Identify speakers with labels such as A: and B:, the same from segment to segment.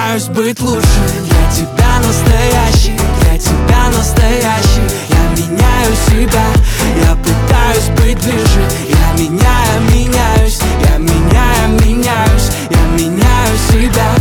A: пытаюсь быть лучше. Для тебя настоящий, для тебя настоящий. Я меняю себя, я пытаюсь быть ближе. Я меняюсь, я меняюсь, я меняю себя.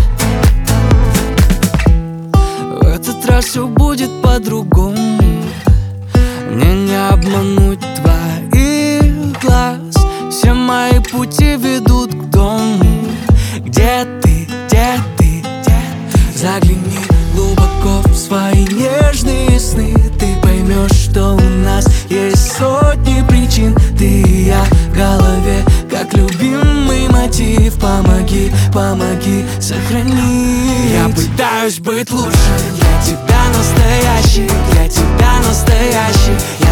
A: В этот раз все будет по-другому. Мне не обмануть твоих глаз. Все мои пути ведут к дому. Где ты, где ты, где? Загляни глубоко в свои нежные сны. Ты поймешь, что у нас есть сотни причин. Ты и я в голове, как любимый мотив. Помоги, помоги, сохрани. Я пытаюсь быть лучше. Для тебя настоящий, для тебя настоящий.